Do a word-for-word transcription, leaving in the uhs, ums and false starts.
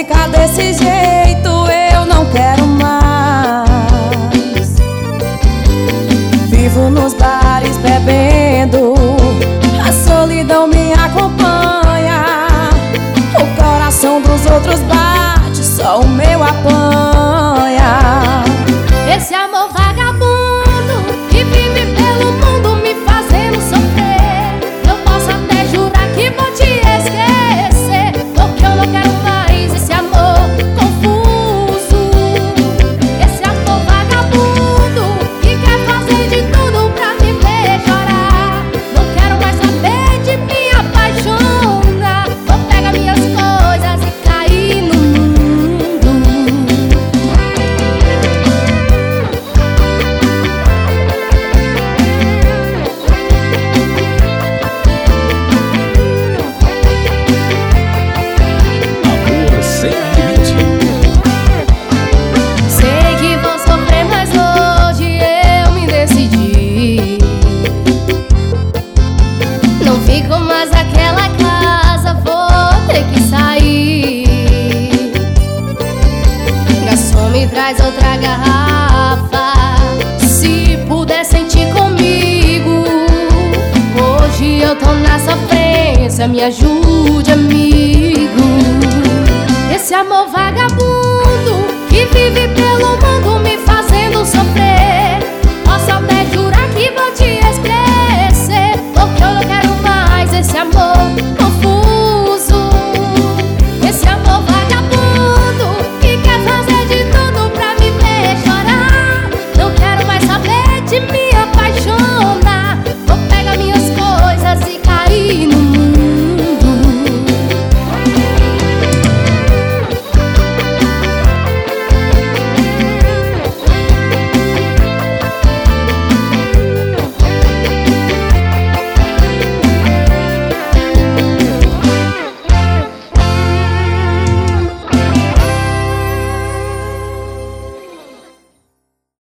ficar desse jeito eu não quero mais. Vivo nos bares bebendo, a solidão me acompanha. O coração dos outros bate, só o meu apanha. Esse amor vagabundo que vive pelo mundo me fazendo sofrer. Eu posso até jurar que vou te esquecer, porque eu não quero mais esse amor confuso. Esse amor vagabundo que quer fazer de tudo pra me ver chorar. Não quero mais saber de me apaixonar. Vou pegar minhas coisas e cair no mundo. Amor sem limite. Sei que vou sofrer, mas hoje eu me decidi. Não fico mais naquela casa, vou ter que sair. Garçom, me traz outra garrafa, se puder sentir comigo. Hoje eu tô na sofrência, me ajude, amigo. Esse amor vagabundo